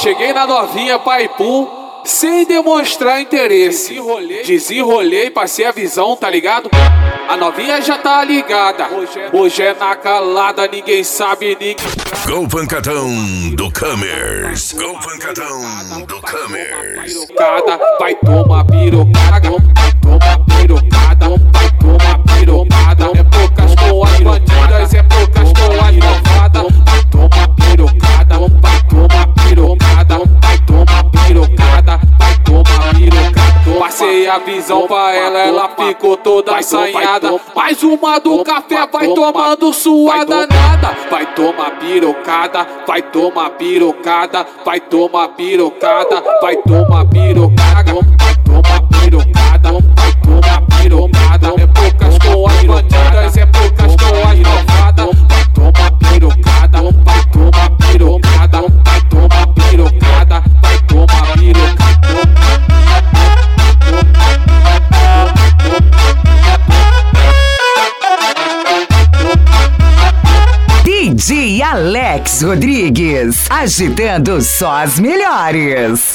cheguei na novinha Paipu sem demonstrar interesse. Desenrolei, passei a visão, tá ligado? A novinha já tá ligada. Hoje é na calada, ninguém sabe, ninguém. Go Pancadão do Camers. Go Pancadão do Camers. Vai tomar pirocada, vai tomar pirocada, vai tomar pirocada. É poucas com as bandidas, é poucas com as malvadas. Vai tomar pirocada, vai tomar pirocada, vai tomar pirocada, vai tomar pirocada. Passei a visão pra ela ficou toda assanhada. Mais uma do café, vai tomando sua danada. Vai tomar pirocada, vai tomar pirocada, vai tomar pirocada, vai tomar pirocada, vai tomar pirocada, vai tomar pirocada. É poucas com as bandidas, é poucas com as malvadas. Vai tomar pirocada, vai tomar pirocada, vai tomar pirocada, vai tomar pirocada. DJ Alex Rodrigues, agitando só as melhores.